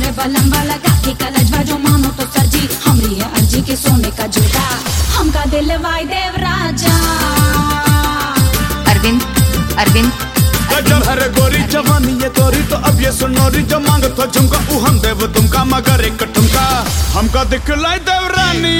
रे बलम वाला काठी का लजवा जो मानो तो सरजी हमरी है अर्जी के सोने का जूता हमका दिल वाई देव राजा अरविंद अरविंद गजब हरे गोरी जवानी ये तोरी तो अब ये सुनोरी जो मांग तो झुमका हम देव तुमका मगर एक ठुमका हमका दिखलाई देव रानी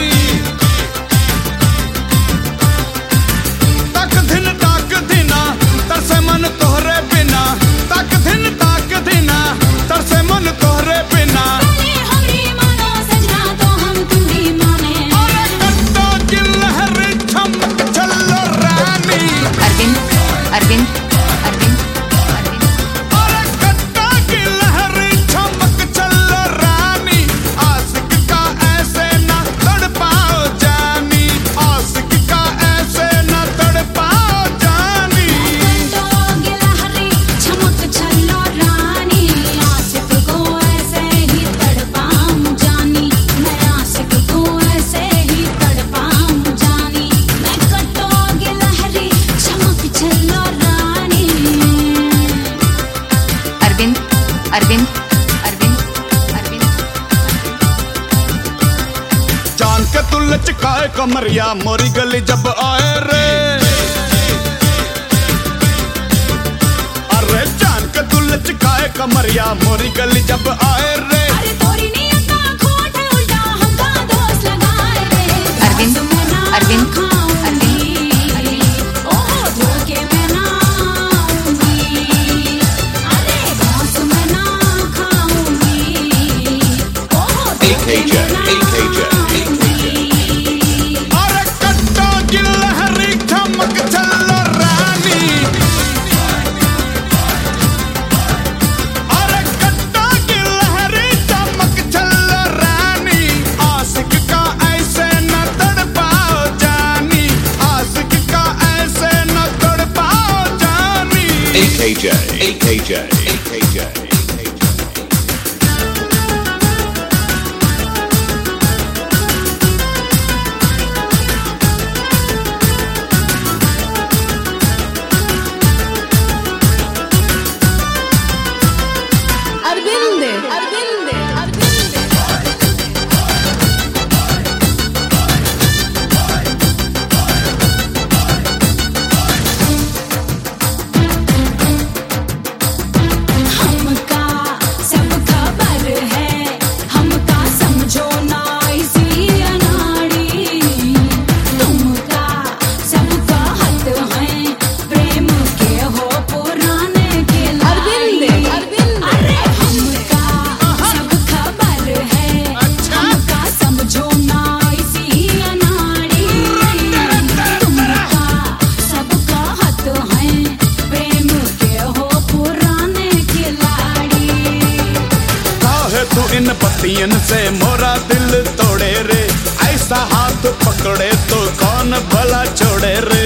तक धिना तरसे मन तोहरे बिना तक धिना तरसे मन तोहरे बिना हमरी मानो सजना तो हम तुम्हारी माने अरे कट्टा की लहर चमक चलो रानी अरविंद अरविंद अरविंद अरविंद अरे कट्टा की लहर चमक चलो रानी आशिक का ऐसे ना तड़पाओ जानी आशिक का ऐसे ना तड़पाओ जानी तो गिलहरी चमक चलो रानी आशिक को ऐसे ही तड़पाऊं जानी मैं आशिक को ऐसे ही तड़पाऊं जानी मैं कट्टो गिलहरी चमक चलो रानी अरविंद अरविंद अरविंद अरविंद जान के तू लचकाए कमरिया मोरी गली जब आए रे अरे जान के तू लचकाए कमरिया मोरी गली जब आए रे अरे तोरी नियत का खोट है उल्टा हमका दोस्त लगाए रे अरविंद अरविंद खाऊंगी ओ धोखे में ना आऊंगी अरे घास में ना खाऊंगी ओ धोखे में ना आऊंगी अरे कट्टा की लहरी चमक चलो रानी अरे कट्टा की लहरी चमक चलो रानी आशिक का ऐसे न तड़पाओ जानी आशिक का ऐसे न तड़पाओ जानी AKJ. अरविंद अरविंद अरविंद हमका सब खबर है हमका समझो ना इसी अनाड़ी तुमका सब कहत हैं प्रेम के हो पुराने के अरविंद अरविंद अरे हमका सब खबर है हमका समझो ना इसी अनाड़ी तुमका सब कहत हैं प्रेम के हो पुराने खिलाड़ी काहे तू इन पतियन से मोरा दिल तोड़े रे ऐसा हाथ पकड़े तो कौन भला छोड़े रे